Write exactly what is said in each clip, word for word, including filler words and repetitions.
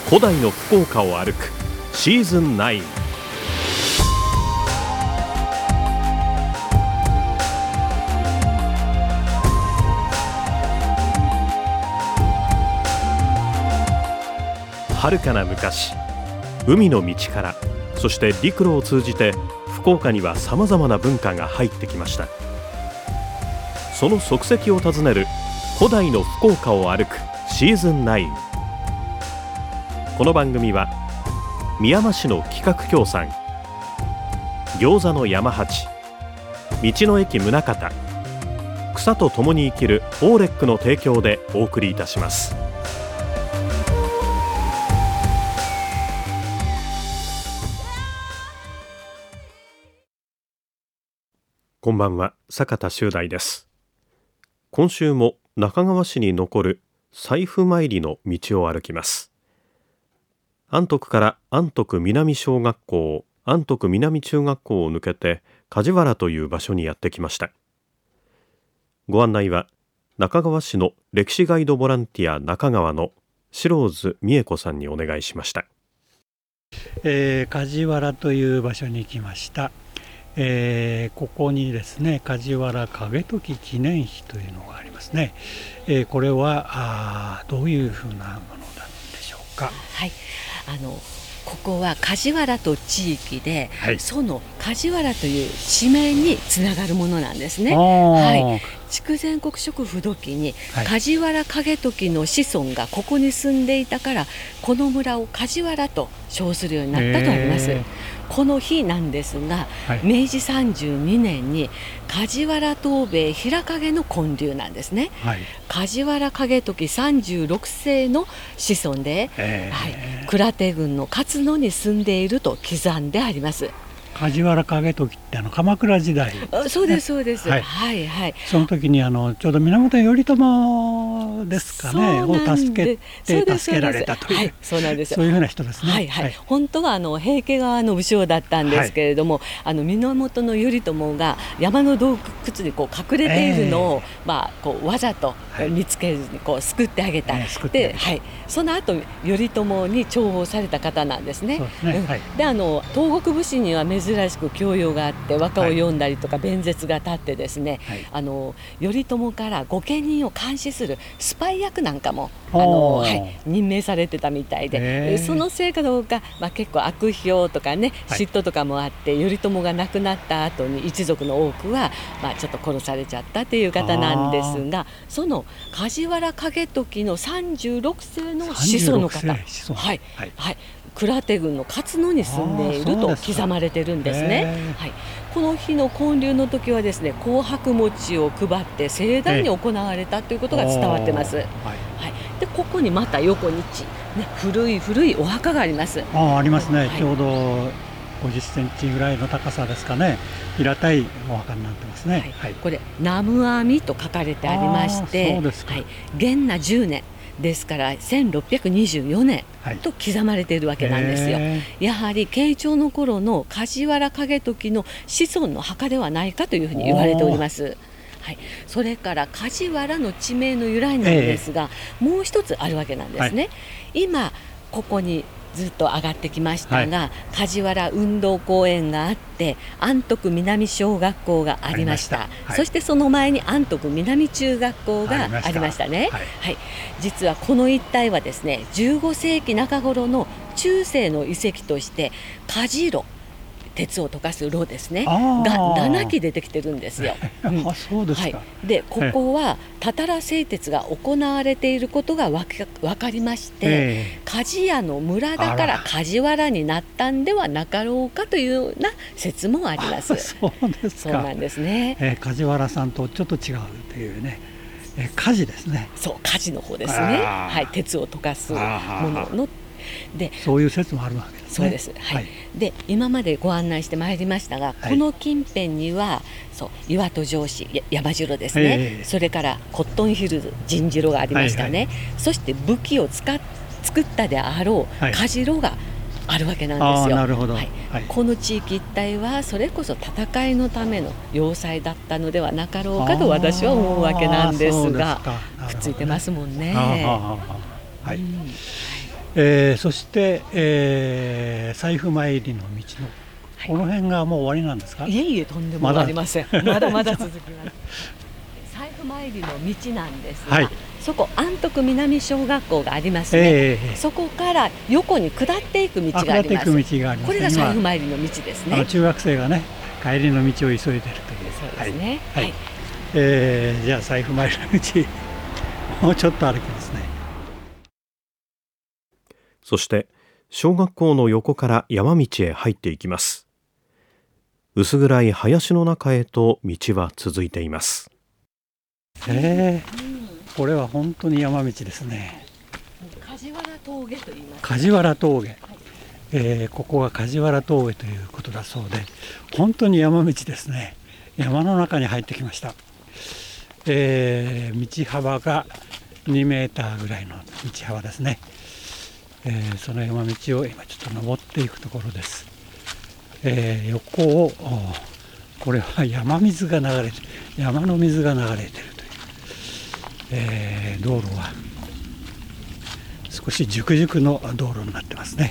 古代の福岡を歩くシーズンナイン。遥かな昔、海の道からそして陸路を通じて福岡にはさまざまな文化が入ってきました。その足跡を訪ねる古代の福岡を歩くシーズンナイン。この番組はみやま市の企画協賛、餃子の山八、道の駅宗像、草と共に生きるオーレックの提供でお送りいたします。こんばんは、坂田修大です。今週も中川市に残る財布参りの道を歩きます。安徳から安徳南小学校、安徳南中学校を抜けて梶原という場所にやってきました。ご案内は中川市の歴史ガイドボランティア中川の白津美恵子さんにお願いしました。 えー、梶原という場所に来ました。えー、ここにですね、梶原景時記念碑というのがありますね。えー、これはあどういうふうなものなんでしょうか。 はい、あのここは梶原と地域で、はい、その梶原という地名につながるものなんですね。はい、筑前国食不土記に、はい、梶原景時の子孫がここに住んでいたからこの村を梶原と称するようになったとあります。この日なんですが、はい、めいじさんじゅうにねんに梶原藤兵衛平景の建立なんですね。はい、梶原景時さんじゅうろくせいの子孫で、えーはい、倉手郡の勝野に住んでいると刻んであります。 梶原景時ってあの鎌倉時代、ね、 そうですそうです、 はいはいはい、 その時にあのちょうど源頼朝ですかねを助けて助けられたという、はい、 そうなんですそういうふうな人ですね。 はいはいはい、本当はあの平家側の武将だったんですけれども、はい、あの源頼朝が山の洞窟にこう隠れているのを、えーまあ、こうわざと見つけずにこう救ってあげた、えー、で、はい、その後頼朝に重宝された方なんですね。そうですね、はい、であの東国武士には珍しく教養があって和歌を読んだりとか弁舌が立ってですね、はい、あの頼朝から御家人を監視するスパイ役なんかもあの、はい、任命されてたみたいで、そのせいかどうか、まあ、結構悪評とかね、はい、嫉妬とかもあって頼朝が亡くなった後に一族の多くは、まあ、ちょっと殺されちゃったという方なんですが、その梶原景時のさんじゅうろくせいの子孫の方、はいはいはい、倉手郡の勝野に住んでいると刻まれてるんですね。はい、この日の建立の時はですね、紅白餅を配って盛大に行われたということが伝わってます。はいはい、でここにまた横にち、ね、古い古いお墓があります。 ああ、ありますね、はい、ちょうどごじゅっセンチぐらいの高さですかね。平たいお墓になってますね。はいはい、 これ南無阿弥と書かれてありまして、そうですか、はい、元和じゅうねんですからせんろっぴゃくにじゅうよねんと刻まれているわけなんですよ。はい、やはり慶長の頃の梶原景時の子孫の墓ではないかというふうに言われております。はい、それから梶原の地名の由来なんですが、えー、もう一つあるわけなんですね。はい、今ここにずっと上がってきましたが、はい、梶原運動公園があって安徳南小学校がありました。ありました。はい、そしてその前に安徳南中学校がありましたね。はいはい、実はこの一帯はですね、じゅうごせいきなか頃の中世の遺跡として梶炉、鉄を溶かす炉ですねがななき出てきてるんですよ。 うん、あ、そうですか。 はい、でここはたたら製鉄が行われていることがわか、わかりまして、えー、鍛冶屋の村だから梶原になったんではなかろうかというような説もあります。 そうですか。 そうなんですね。 えー、梶原さんとちょっと違うというね、えー、鍛冶ですね。 そう、鍛冶の方ですね。はい、鉄を溶かすものので、そういう説もあるわけですね。 そうです、はいはい、で今までご案内してまいりましたが、はい、この近辺にはそう岩戸城址、山城ですね、えー、それからコットンヒルズ陣城がありましたね。はいはい、そして武器を使っ作ったであろう梶炉があるわけなんですよ。 なるほど。 はいはい、この地域一帯はそれこそ戦いのための要塞だったのではなかろうかと私は思うわけなんですが、くっついてますもんね。はい、うん、 えー、そして、えー、財布参りの道のこの辺がもう終わりなんですか？ いえいえ、とんでもありません。まだまだまだ続きます。財布参りの道なんですが、はい、そこ安徳南小学校がありますね、えー、そこから横に下っていく道があります。これが財布参りの道ですね。 中学生がね、帰りの道を急いでいるという。 そうですね、 はいはい、えー、じゃあ財布参りの道もうちょっと歩きますね。 そして小学校の横から山道へ入っていきます。薄暗い林の中へと道は続いています。 えー、これは本当に山道ですね。 梶原峠と言います。 梶原峠、はい、えー、ここが梶原峠ということだそうで、本当に山道ですね。山の中に入ってきました。えー、道幅がにメーターぐらいの道幅ですね。えー、その山道を今ちょっと登っていくところです。えー、横をこれは山水が流れて山の水が流れているという、えー、道路は少し熟熟の道路になってますね。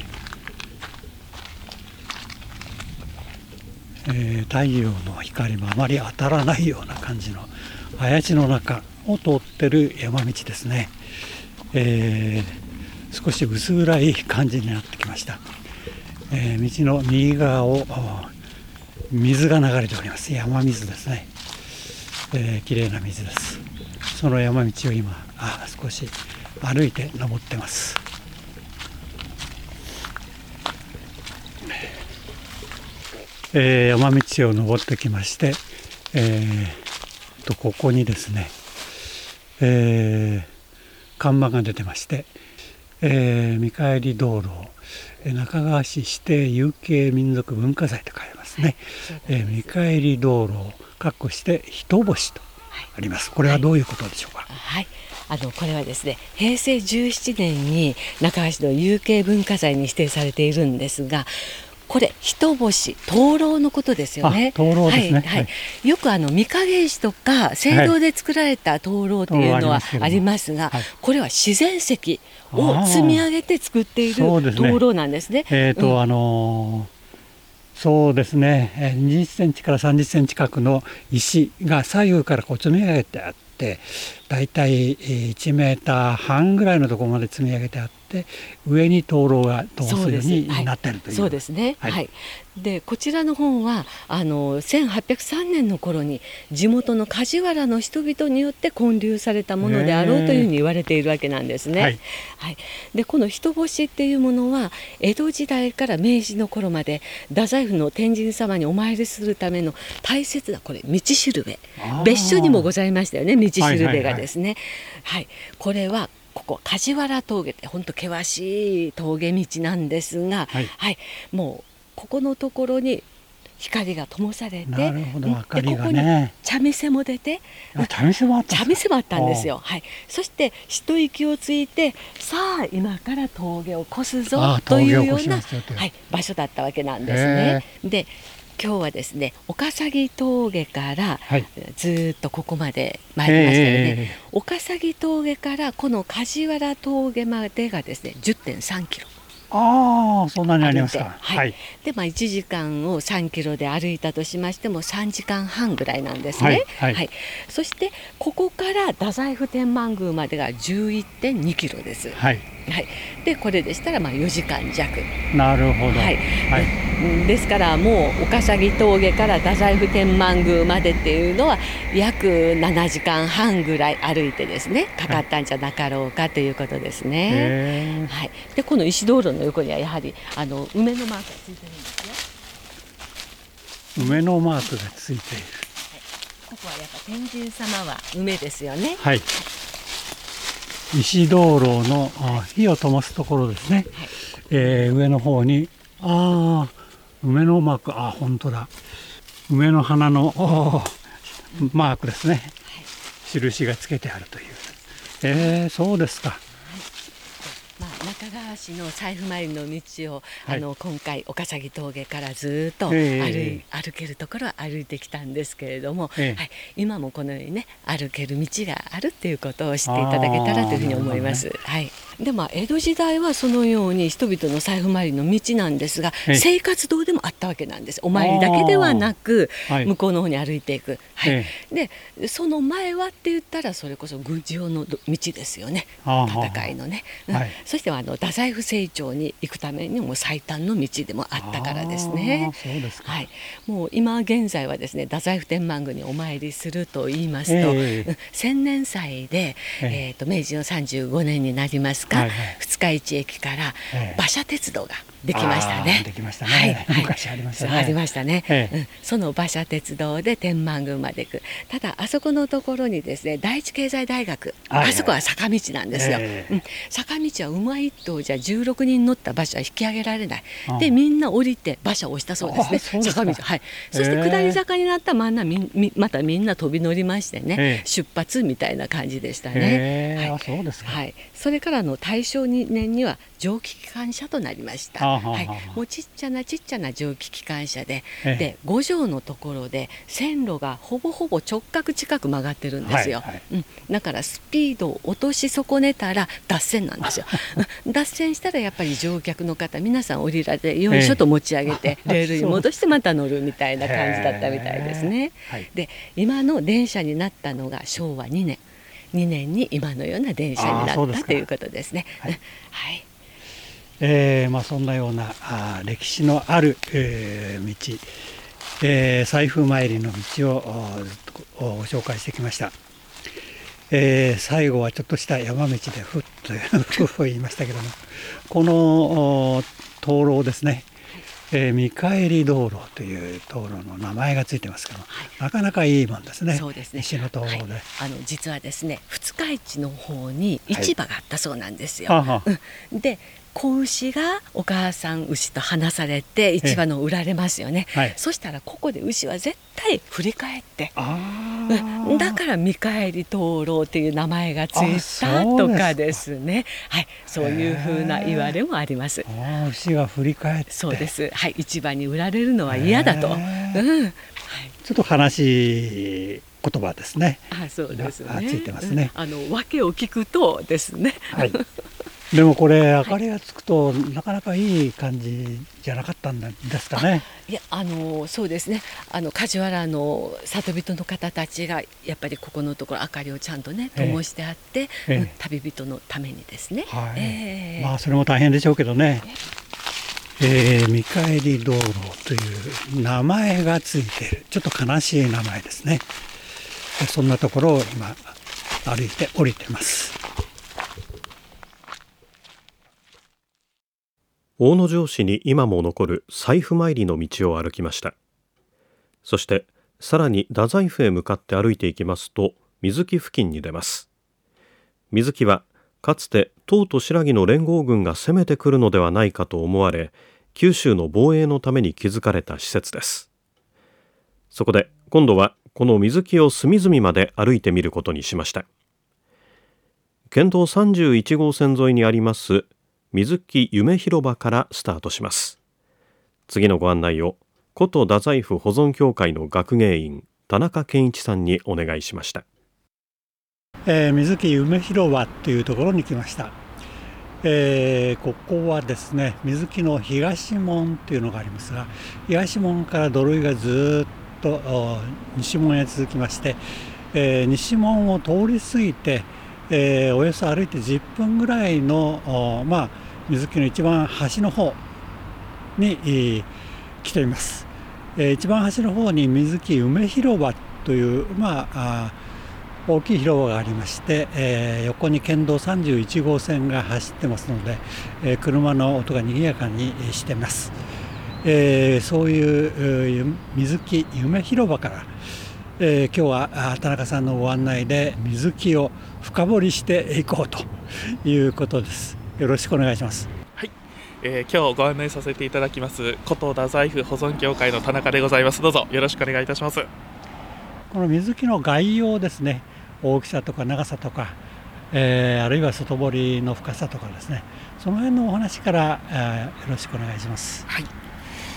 えー、太陽の光もあまり当たらないような感じの林の中を通ってる山道ですね。えー、少し薄暗い感じになってきました。えー、道の右側を水が流れております。山水ですね。えー、綺麗な水です。その山道を今あ少し歩いて登ってます。えー、山道を登ってきまして、えー、とここにですね、えー、看板が出てまして、えー、見返り道路中川市指定有形民族文化財と書いてますね。えー、見返り道路を括弧して人星とあります。これはどういうことでしょうか？ はい、あのこれはですね、平成じゅうななねんに中川市の有形文化財に指定されているんですが、これ人星灯籠のことですよね。 灯籠ですね。 はいはい、よくあの御影石とか青銅で作られた灯籠というのはありますが、はい、これは自然石を積み上げて作っている灯籠なんですね。 えっと、うん、あのーそうですね、にじゅっセンチからさんじゅっセンチ角の石が左右からこう積み上げてあって、だいたいいちメーターはんぐらいのところまで積み上げてあって、上に灯籠が灯すようになっているという。 そうですね。はい。はい、でこちらの本はあのせんはっぴゃくさんねんの頃に地元の梶原の人々によって建立されたものであろうというふうに言われているわけなんですね。はいはい、でこの人星っていうものは江戸時代から明治の頃まで太宰府の天神様にお参りするための大切なこれ道しるべ、別所にもございましたよね、道しるべがですね。はいはいはい、これはここ梶原峠って本当険しい峠道なんですが、はいはい、もうここのところに光が灯されて、 なるほど、明かりがね、 茶店も出て、 茶店もあった茶店もあったんですよ。はい、そして一息をついて、さあ今から峠を越すぞというような、はい、場所だったわけなんですね。で今日はですね、岡崎峠からずっとここまで参りましたよね。はい、岡崎峠からこの梶原峠までがですね じゅってんさんキロ。 ああ、そんなにありますか。 はい。はい、でまあいちじかんをさんキロで歩いたとしましてもさんじかんはんぐらいなんですね。はいはいはい、そしてここから太宰府天満宮までが じゅういってんにキロです。はいはい、でこれでしたらまあよじかんじゃく。 なるほど。はいはい、ですからもう岡崎峠から太宰府天満宮までっていうのは約ななじかんはんぐらい歩いてですねかかったんじゃなかろうかということですね。はい、でこの石灯籠の横にはやはりあの梅のマークがついてるんですよ。 梅のマークがついている。はい、 ここはやっぱ天神様は梅ですよね。 はい。石灯籠の火を灯すところですね。はい、えー、上の方にあ梅のマーク、あ本当だ、梅の花のマークですね。はい、印がつけてあるという。えー、そうですか。 まあ、中川市の財布参りの道を、はい、あの今回岡崎峠からずっと歩い、えー、歩けるところは歩いてきたんですけれども、えーはい、今もこのようにね歩ける道があるっていうことを知っていただけたらというふうに思います。ね、はい。 でまあ江戸時代はそのように人々の財布回りの道なんですが、生活道でもあったわけなんです。お参りだけではなく、はい、向こうの方に歩いていく、はい、でその前はって言ったらそれこそ軍事用の道ですよね、戦いのね、はい、そしてはあの太宰府政庁に行くためにも最短の道でもあったからですね。 そうですか。 はい、もう今現在はですね太宰府天満宮にお参りすると言いますと、えー、千年祭で、えーえー、と明治のさんじゅうごねんになりますか、はいはい、二日市駅から馬車鉄道ができましたね。 できましたね。はいはい、昔ありましたね。 ありましたね、ええうん。その馬車鉄道で天満宮まで行く。ただあそこのところにですね第一経済大学、はいはい、あそこは坂道なんですよ。ええうん、坂道は馬一頭じゃじゅうろくにん乗った馬車は引き上げられない。でみんな降りて馬車を押したそうですね。そうです坂道、はい。そして下り坂になった真ん中みみまたみんな飛び乗りましてね、ええ、出発みたいな感じでしたね。 ええ、はい、そうですか。 はい。それからの大正にねんには蒸気機関車となりました。はい、もうちっちゃなちっちゃな蒸気機関車で、ええ、でご畳のところで線路がほぼほぼ直角近く曲がってるんですよ。はいはい、うん、だからスピードを落とし損ねたら脱線なんですよ。脱線したらやっぱり乗客の方皆さん降りられてよいしょと持ち上げて、ええ、レールに戻してまた乗るみたいな感じだったみたいですね。はい、で今の電車になったのがしょうわにねん。にねんに今のような電車になったということですね。はい、はいえーまあ、そんなようなあ歴史のある、えー、道、えー、財布参りの道をご紹介してきました。えー、最後はちょっとした山道でふっと言いましたけども、この灯籠ですね、えー、見返り道路という道路の名前がついてますけども、はい、なかなかいいもんですね。 そうですね。 石の灯籠で、はい、 あの実はですね二日市の方に市場があったそうなんですよ。はい、うん、で子牛がお母さん牛と離されて市場の売られますよね。はい、そしたらここで牛は絶対振り返って、あ、うん、だから見返り灯籠っていう名前がついたとかですね。はい、そういうふうな言われもあります。 あ、牛が振り返って、 そうです。はい、市場に売られるのは嫌だと。うん、はい、 ちょっと悲しい言葉ですね。 あ、そうですね。 ついてますね。 うん、あの訳を聞くとですね。 はい。でもこれ明かりがつくと、はい、なかなかいい感じじゃなかったんですかね。 いや、あのそうですね、あの梶原の里人の方たちがやっぱりここのところ明かりをちゃんとね灯してあって、えーうん、旅人のためにですね、はい、えー、 まあそれも大変でしょうけどね、えー、見返り道路という名前がついている、ちょっと悲しい名前ですね。そんなところを今歩いて降りてます。 大野城市に今も残る財布参りの道を歩きました。そしてさらに太宰府へ向かって歩いていきますと、水木付近に出ます。水木はかつて唐と新羅の連合軍が攻めてくるのではないかと思われ、九州の防衛のために築かれた施設です。そこで今度はこの水木を隅々まで歩いてみることにしました。県道さんじゅういち号線沿いにあります水木夢広場からスタートします。次のご案内を古都太宰府保存協会の学芸員田中健一さんにお願いしました。 えー、水木夢広場というところに来ました。えー、ここはですね、水木の東門というのがありますが、東門から土塁がずっと西門へ続きまして、えー、西門を通り過ぎて、えー、およそ歩いてじゅっぷんぐらいの、まあ、水木の一番端の方に、えー、来ています。えー、一番端の方に水木梅広場という、まあ、大きい広場がありまして、えー、横に県道さんじゅういち号線が走ってますので、えー、車の音が賑やかにしています。えー、そういう、水木夢広場から、えー、今日は田中さんのご案内で水木を深掘りしていこうということです。よろしくお願いします。 はい、えー、今日ご案内させていただきます古都太宰府保存協会の田中でございます。どうぞよろしくお願いいたします。 この水木の概要ですね、大きさとか長さとか、えー、あるいは外堀の深さとかですね、その辺のお話から、えー、よろしくお願いします。 はい、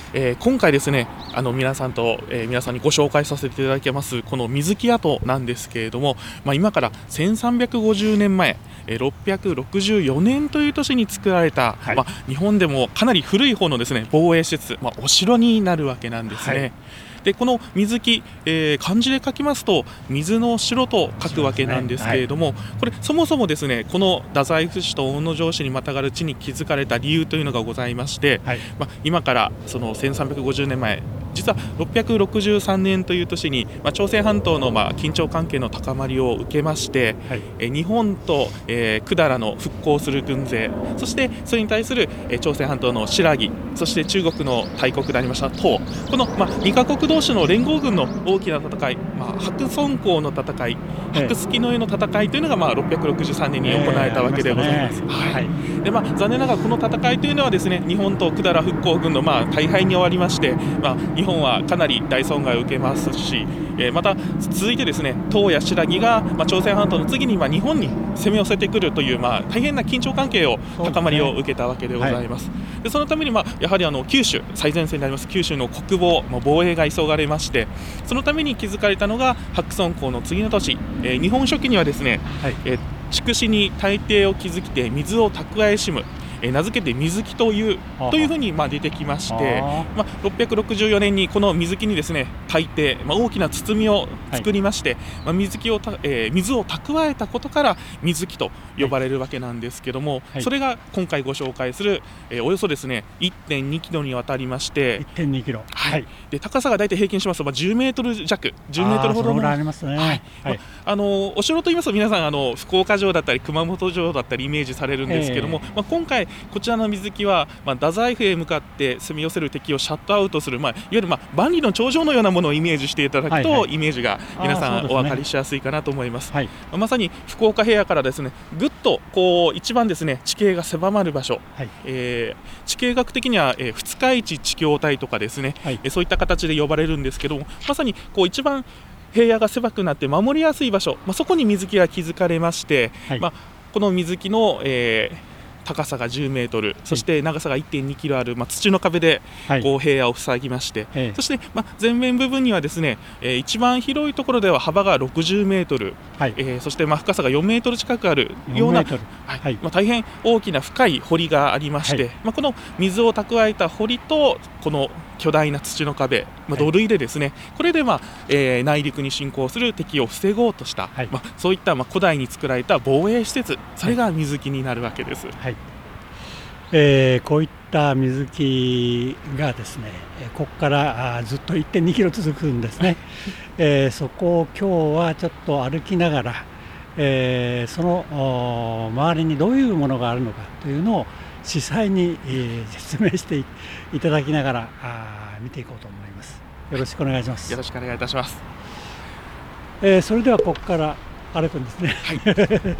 えー、今回ですねあの皆さんと、えー、皆さんにご紹介させていただきますこの水木跡なんですけれども、まあ、今からせんさんびゃくごじゅうねんまえ、えー、ろっぴゃくろくじゅうよねんという年に作られた、はい、まあ、日本でもかなり古い方のですね防衛施設、まあ、お城になるわけなんですね。はい、でこの水木、えー、漢字で書きますと水の城と書くわけなんですけれども、ね、はい、これそもそもですねこの太宰府市と大野城市にまたがる地に築かれた理由というのがございまして、はい、まあ、今からそのせんさんびゃくごじゅうねんまえ、実はろっぴゃくろくじゅうさんねんという年に、まあ、朝鮮半島のまあ緊張関係の高まりを受けまして、はい、え日本と、えー、百済の復興する軍勢、そしてそれに対する、えー、朝鮮半島の新羅、そして中国の大国でありました唐、この、まあ、にカ国同士の連合軍の大きな戦い、まあ、白村江の戦い、白月の湯の戦いというのが、まあ、ろっぴゃくろくじゅうさんねんに行われたわけでございます。で、まあ、残念ながらこの戦いというのはですね日本と百済復興軍の、まあ、大敗に終わりまして、まあ、日本はかなり大損害を受けますし、えー、また続いてですね唐や新羅が、まあ、朝鮮半島の次に、まあ、日本に攻め寄せてくるという、まあ、大変な緊張関係を高まりを受けたわけでございます。そ, で、ね、はい、でそのために、まあ、やはりあの九州最前線であります九州の国防、まあ、防衛が急がれまして、そのために築かれたのが白村江の次の年、えー、日本書紀にはですね、はい、えー、筑紫に大堤を築きて水を蓄えしむ、え名付けて水木というというふうにまあ出てきまして、まあ、ろっぴゃくろくじゅうよねんにこの水木にですね海底、まあ、大きな包みを作りまして、はい、まあ、水木をた、えー、水を蓄えたことから水木と呼ばれるわけなんですけども、はい、それが今回ご紹介する、えー、およそですね いってんにキロにわたりましていってんにキロ、 はい、で高さが大体平均しますと、まあ、じゅうメートル弱、じゅうメートルほどの、 ありますね、はいはい、まあ、 あのお城といいますと皆さんあの福岡城だったり熊本城だったりイメージされるんですけども、えーまあ、今回こちらの水木は、まあ、太宰府へ向かって攻め寄せる敵をシャットアウトする、まあ、いわゆる、まあ、万里の長城のようなものをイメージしていただくと、はいはい、イメージが皆さんお分かりしやすいかなと思います。はい、まあ、まさに福岡平野からですねぐっとこう一番ですね地形が狭まる場所、はい、えー、地形学的には、えー、二日市地境帯とかですね、はい、えー、そういった形で呼ばれるんですけども、まさにこう一番平野が狭くなって守りやすい場所、まあ、そこに水木が築かれまして、はい、まあ、この水木の、えー高さがじゅうメートル、そして長さが いってんにキロある、まあ、土の壁でこう平野を塞ぎまして、はい、そして、まあ、前面部分にはですね、えー、一番広いところでは幅がろくじゅうメートル、はい、えー、そしてまあ深さがよんメートル近くあるような、はいはい、まあ、大変大きな深い堀がありまして、はい、まあ、この水を蓄えた堀とこの巨大な土の壁、まあ、土塁でですね、はい、これで、まあえー、内陸に侵攻する敵を防ごうとした、はい、まあ、そういったまあ古代に作られた防衛施設、それが水木になるわけです。はい、 えー、こういった水木がですねここからあずっと いってんにキロ続くんですね、えー、そこを今日はちょっと歩きながら、えー、その周りにどういうものがあるのかというのを実際に、えー、説明していただきながらあ見ていこうと思います。よろしくお願いします。 よろしくお願いいたします。 えー、それではここから歩くんですね。 はい、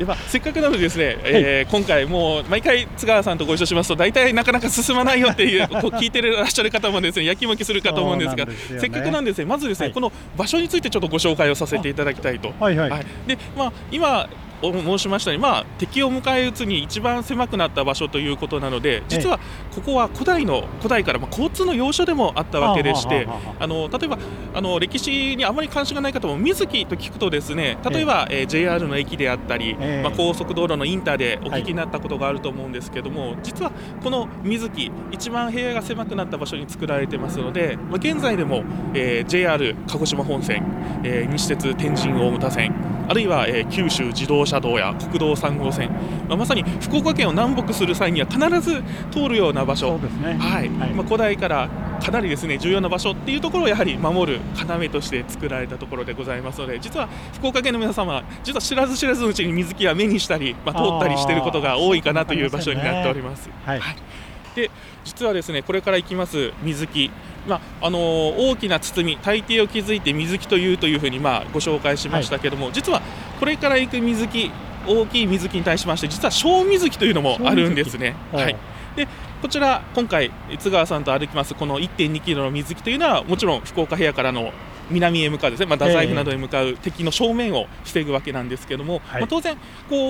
まあ、せっかくなのでですね、えー、今回もう毎回津川さんとご一緒しますと大体なかなか進まないよっていうこう聞いてらっしゃる方もですねやきもきするかと思うんですが、す、ね、せっかくなんですねまずですね、はい、この場所についてちょっとご紹介をさせていただきたいと。はいはいはい、でまあ、今申しましたように、まあ、敵を迎え撃つに一番狭くなった場所ということなので、実はここは古代の古代からまあ交通の要所でもあったわけでして、あの例えばあの歴史にあまり関心がない方も水木と聞くとですね、例えば、えー、ジェイアール の駅であったり、まあ、高速道路のインターでお聞きになったことがあると思うんですけども、はい、実はこの水木一番平野が狭くなった場所に作られてますので、まあ、現在でも、えー、ジェイアール 鹿児島本線、えー、西鉄天神大牟田線、あるいは、えー、九州自動車道や国道さん号線、まあ、まさに福岡県を南北する際には必ず通るような場所、そうですね、はいはい、まあ、古代からかなりですね重要な場所っていうところをやはり守る要として作られたところでございますので、実は福岡県の皆様実は知らず知らずのうちに水木は目にしたり、まあ、通ったりしていることが多いかなという場所になっております。はいはい、で実はですねこれから行きます水木、まああのー、大きな包み大抵を築いて水木というというふうにまあご紹介しましたけども、はい、実はこれから行く水木、大きい水木に対しまして実は小水木というのもあるんですね。はい、でこちら今回津川さんと歩きますこの いってんにキロの水木というのはもちろん福岡平野からの南へ向かうですね、まあ、太宰府などへ向かう敵の正面を防ぐわけなんですけども、はい、まあ、当然こう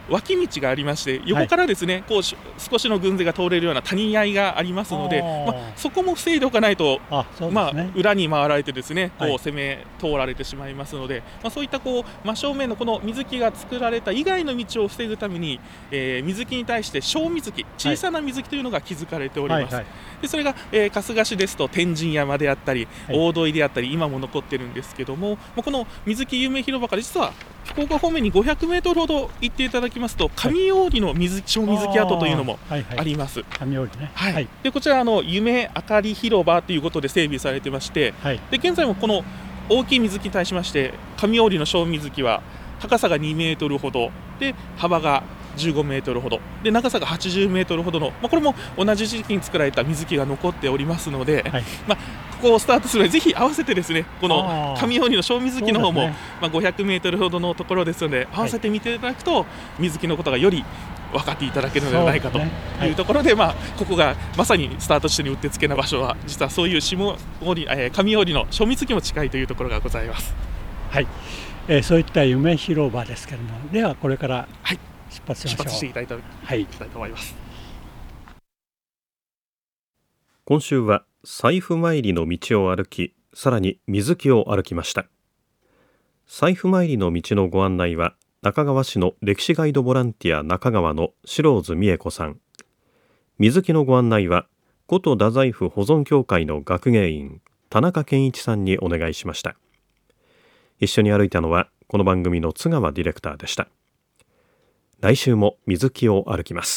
脇道がありまして、横からですね、はい、こう少しの軍勢が通れるような谷合がありますので、まあ、そこも防いでおかないと、あ、そうですね、まあ、裏に回られてですね、こう攻め通られてしまいますので、はい、まあ、そういったこう真正面のこの水木が作られた以外の道を防ぐために、えー、水木に対して小水木、小さな水木というのが築かれております。はいはいはい、でそれが、えー、春日市ですと天神山であったり、はい、大戸井であったり今も残ってるんですけども、まあ、この水木夢広場から実は福岡方面にごひゃくメートルほど行っていただきますと、上大木の水小水木跡というのもあります。 上大木ね、 はいはい、でこちらあの夢あかり広場ということで整備されてまして、はい、で現在もこの大きい水木に対しまして上大木の小水木は高さがにメートルほどで幅がじゅうごメートルほどで長さがはちじゅうメートルほどの、まあ、これも同じ時期に作られた水木が残っておりますので、はい、まあ、ここをスタートするのでぜひ合わせてですね、この上大木の小水木の方も、ね、まあ、ごひゃくメートルほどのところですので合わせてみていただくと、はい、水木のことがより分かっていただけるのではないかというところで、まあ、ここがまさにスタート地点にうってつけな場所は実はそういう下大木、えー、上大木の小水木も近いというところがございます。 はい、えー、そういった夢広場ですけれども、ではこれから、はい、出発しましょう。 出発していただきたい、はい、と思います。 今週は財布参りの道を歩き、さらに水木を歩きました。財布参りの道のご案内は中川市の歴史ガイドボランティア中川の白津美恵子さん、水木のご案内は古都太宰府保存協会の学芸員田中健一さんにお願いしました。一緒に歩いたのはこの番組の津川ディレクターでした。来週も水木を歩きます。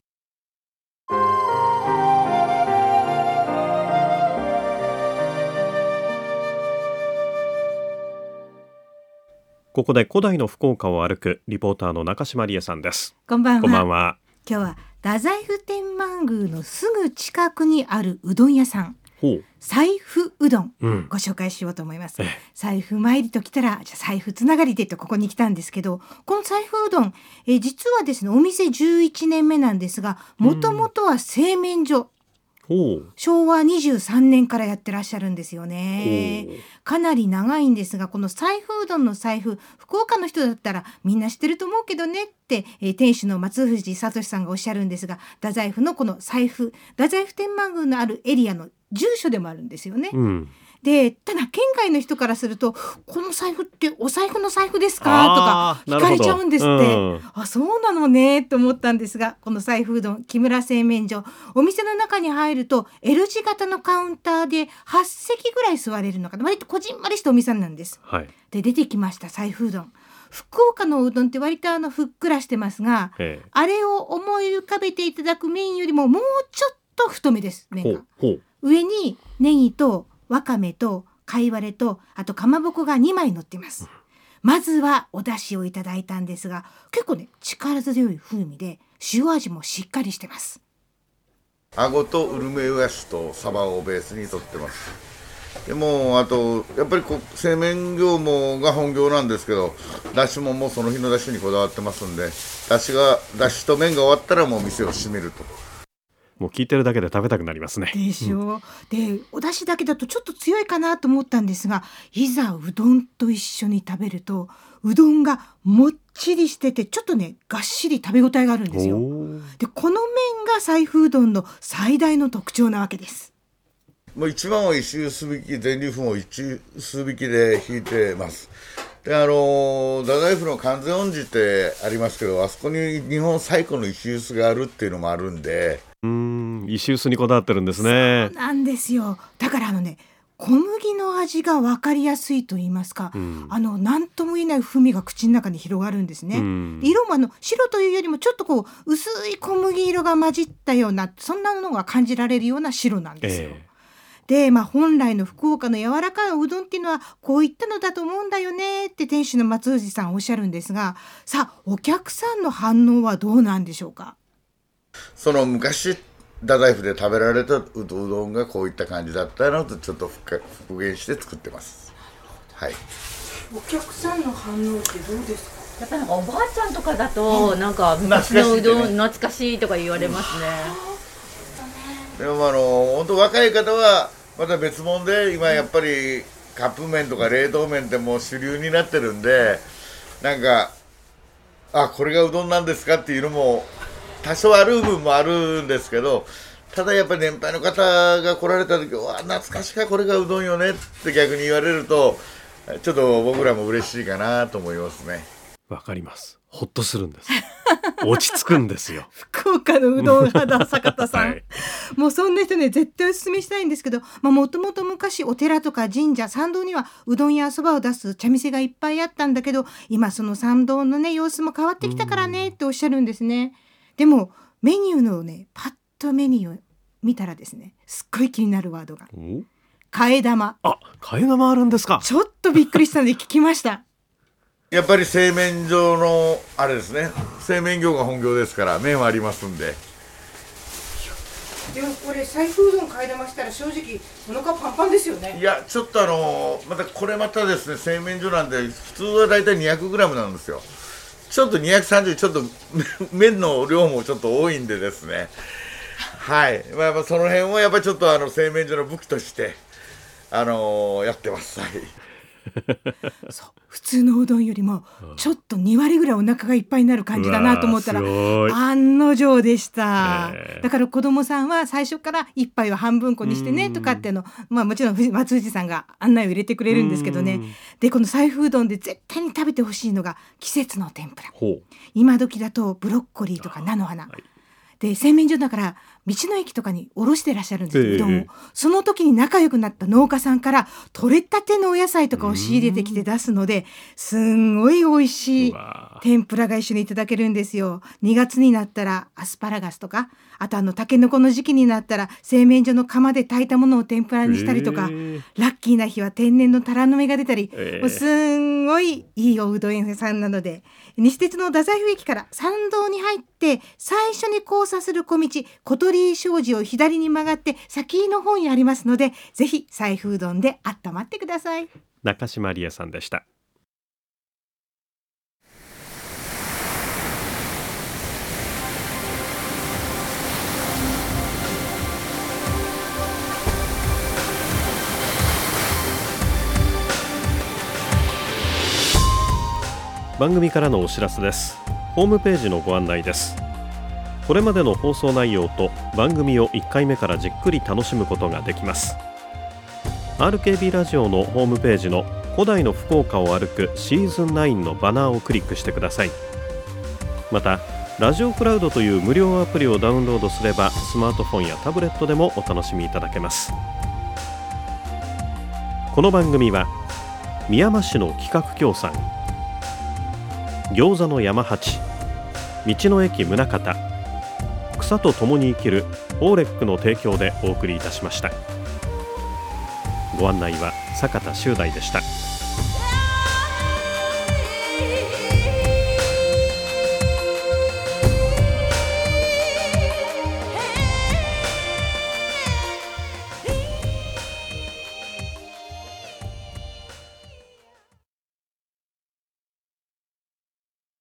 ここで古代の福岡を歩くリポーターの中島理恵さんです。 こんばんは。 こんばんは。 今日は太宰府天満宮のすぐ近くにあるうどん屋さん、財布うどん、うん、ご紹介しようと思います。財布参りときたらじゃあ財布つながりでとここに来たんですけど、この財布うどん、え実はですねお店じゅういちねんめなんですが、もともとは製麺所、うん、しょうわにじゅうさんねんからやってらっしゃるんですよね。かなり長いんですが、この財布うどんの財布、福岡の人だったらみんな知ってると思うけどねって、えー、店主の松藤聡さんがおっしゃるんですが、太宰府のこの財布、太宰府天満宮のあるエリアの住所でもあるんですよね。うん、でただ県外の人からすると、この財布ってお財布の財布ですかとか聞かれちゃうんですって。うん、あ、そうなのねと思ったんですが、この財布うどん木村製麺所、お店の中に入ると L 字型のカウンターではち席ぐらい座れるのかな、割とこじんまりしたお店なんです。はい、で出てきました財布うどん。福岡のうどんって割とあのふっくらしてますが、あれを思い浮かべていただく麺よりももうちょっと太めです。麺がほうほう、上にネギとわかめと貝割れとあとかまぼこがにまい乗っています。まずはお出汁をいただいたんですが、結構ね力強い風味で塩味もしっかりしてます。 あごとウルメウヤシとサバをベースにとってます。でもあとやっぱりこう製麺業もが本業なんですけど、だしももうその日のだしにこだわってますんで、だしがだしと麺が終わったらもう店を閉めると。 もう聞いてるだけで食べたくなりますね。 でしょう、うん、でお出汁だけだとちょっと強いかなと思ったんですが、いざうどんと一緒に食べるとうどんがもっちりしててちょっとねがっしり食べ応えがあるんですよ。でこの麺が財布うどんの最大の特徴なわけです。 もう一番は石臼引き、全粒粉を石臼引きで引いてます。であの太宰府の完全恩寺ってありますけど、あそこに日本最古の石臼があるっていうのもあるんで、 うーん、石臼にこだわってるんですね。 そうなんですよ。だからあのね小麦の味が分かりやすいと言いますか、うん、あの何とも言えない風味が口の中に広がるんですね。うん、色もあの白というよりもちょっとこう薄い小麦色が混じったような、そんなのが感じられるような白なんですよ。えーでまあ、本来の福岡の柔らかいうどんっていうのはこういったのだと思うんだよねって店主の松藤さんおっしゃるんですが、さあお客さんの反応はどうなんでしょうか。 その昔太宰府で食べられたうどんがこういった感じだったのとちょっと復元して作ってます。はい、 お客さんの反応ってどうですか。 やっぱりなんかおばあちゃんとかだと、うん、なんか昔のうどん懐かしいとか言われますね。 でもあの本当若い方はまた別物で、今やっぱりカップ麺とか冷凍麺ってもう主流になってるんで、なんかあこれがうどんなんですかっていうのも多少ある部分もあるんですけど、ただやっぱり年配の方が来られた時は懐かしかこれがうどんよねって逆に言われるとちょっと僕らも嬉しいかなと思いますね。 わかります。ほっとするんです。落ち着くんですよ。 福岡のうどん派だ坂田さん、はい、もうそんな人ね絶対お勧めしたいんですけど、もともと昔お寺とか神社参道にはうどんやそばを出す茶店がいっぱいあったんだけど、今その参道のね様子も変わってきたからねっておっしゃるんですね。でもメニューのねパッとメニューを見たらですね、すっごい気になるワードが替え玉。 あ、替え玉あるんですか。 ちょっとびっくりしたので聞きました。 やっぱり製麺所のあれですね、製麺業が本業ですから麺はありますんで。 でもこれ財布うどん替え玉したら正直お腹パンパンですよね。 いやちょっとあのまたこれまたですね、製麺所なんで普通はだいたい にひゃくグラム なんですよ。ちょっとにひゃくさんじゅうちょっと麺の量もちょっと多いんでですね、はい、まあ、やっぱその辺をやっぱりちょっとあの製麺所の武器としてあのー、やってます。はいそう普通のうどんよりもちょっとに割ぐらいお腹がいっぱいになる感じだなと思ったら案の定でした、えー、だから子供さんは最初から一杯は半分こにしてねとかっての、まあ、もちろん松藤さんが案内を入れてくれるんですけどね。でこの財布うどんで絶対に食べてほしいのが季節の天ぷら。今時だとブロッコリーとか菜の花、はい、で製麺所だから道の駅とかに卸してらっしゃるんですけど、えー、うどんをその時に仲良くなった農家さんから取れたてのお野菜とかを仕入れてきて出すのですんごい美味しい天ぷらが一緒にいただけるんですよ。にがつになったらアスパラガスとか、あとあのタケノコの時期になったら製麺所の釜で炊いたものを天ぷらにしたりとか、えー、ラッキーな日は天然のタラの芽が出たり、えー、もうすんごいいいおうどん屋さんなので、西鉄の太宰府駅から参道に入って最初に交差する小道小鳥居商事を左に曲がって先の方にありますので、ぜひ財布うどんで温まってください。 中島理恵さんでした。番組からのお知らせです。ホームページのご案内です。これまでの放送内容と番組をいっかいめからじっくり楽しむことができます。 アールケービー ラジオのホームページの古代の福岡を歩くシーズンナインのバナーをクリックしてください。またラジオクラウドという無料アプリをダウンロードすればスマートフォンやタブレットでもお楽しみいただけます。この番組はみやま市の企画協賛、餃子の山八、道の駅宗像、草と共に生きるオーレックの提供でお送りいたしました。ご案内は坂田修大でした。